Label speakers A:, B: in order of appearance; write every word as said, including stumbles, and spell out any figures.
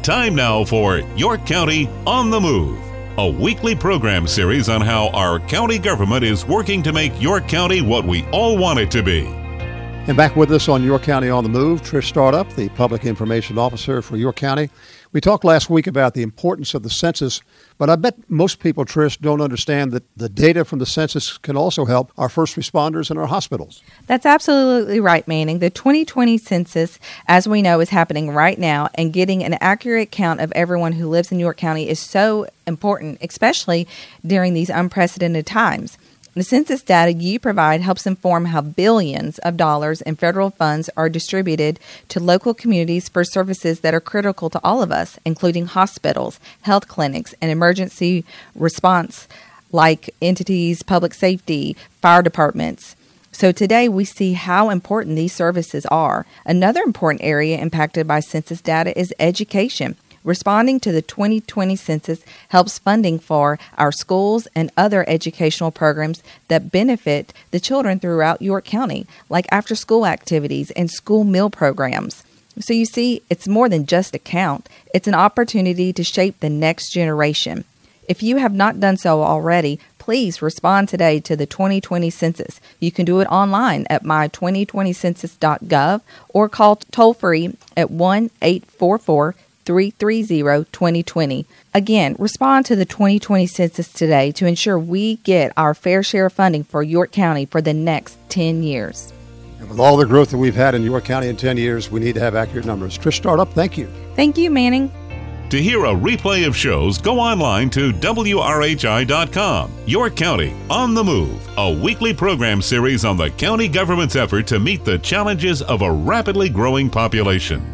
A: Time now for York County on the Move, a weekly program series on how our county government is working to make York County what we all want it to be.
B: And back with us on York County on the Move, Trish Startup, the Public Information Officer for York County. We talked last week about the importance of the census, but I bet most people, Trish, don't understand that the data from the census can also help our first responders and our hospitals.
C: That's absolutely right, Manning. The twenty twenty census, as we know, is happening right now, and getting an accurate count of everyone who lives in York County is so important, especially during these unprecedented times. The census data you provide helps inform how billions of dollars in federal funds are distributed to local communities for services that are critical to all of us, including hospitals, health clinics, and emergency response like entities, public safety, fire departments. So today we see how important these services are. Another important area impacted by census data is education. Responding to the twenty twenty census helps funding for our schools and other educational programs that benefit the children throughout York County, like after-school activities and school meal programs. So you see, it's more than just a count. It's an opportunity to shape the next generation. If you have not done so already, please respond today to the twenty twenty census. You can do it online at my twenty twenty census dot gov or call toll-free at one eight four four three three zero two zero two zero. Again, respond to the twenty twenty census today to ensure we get our fair share of funding for York County for the next ten years.
B: And with all the growth that we've had in York County in ten years, we need to have accurate numbers. Trish Startup, thank you.
C: Thank you, Manning.
A: To hear a replay of shows, go online to W R H I dot com. York County on the Move, a weekly program series on the county government's effort to meet the challenges of a rapidly growing population.